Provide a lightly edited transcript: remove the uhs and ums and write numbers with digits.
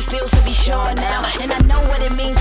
feels to be sure now. And I know what it means